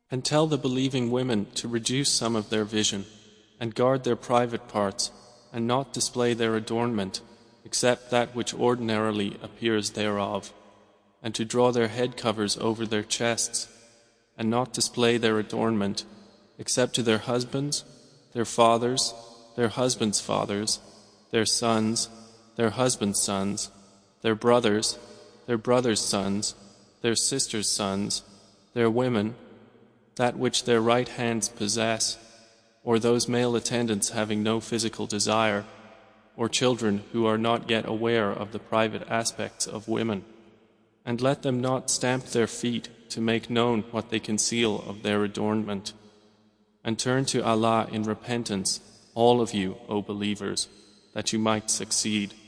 And tell the believing women to reduce some of their vision, and guard their private parts, and not display their adornment, except that which ordinarily appears thereof, and to draw their head covers over their chests, and not display their adornment, except to their husbands, their fathers, their husbands' fathers, their sons, their husbands' sons, their brothers' sons, their sisters' sons, their women, that which their right hands possess, or those male attendants having no physical desire, or children who are not yet aware of the private aspects of women. And let them not stamp their feet to make known what they conceal of their adornment. And turn to Allah in repentance, all of you, O believers, that you might succeed.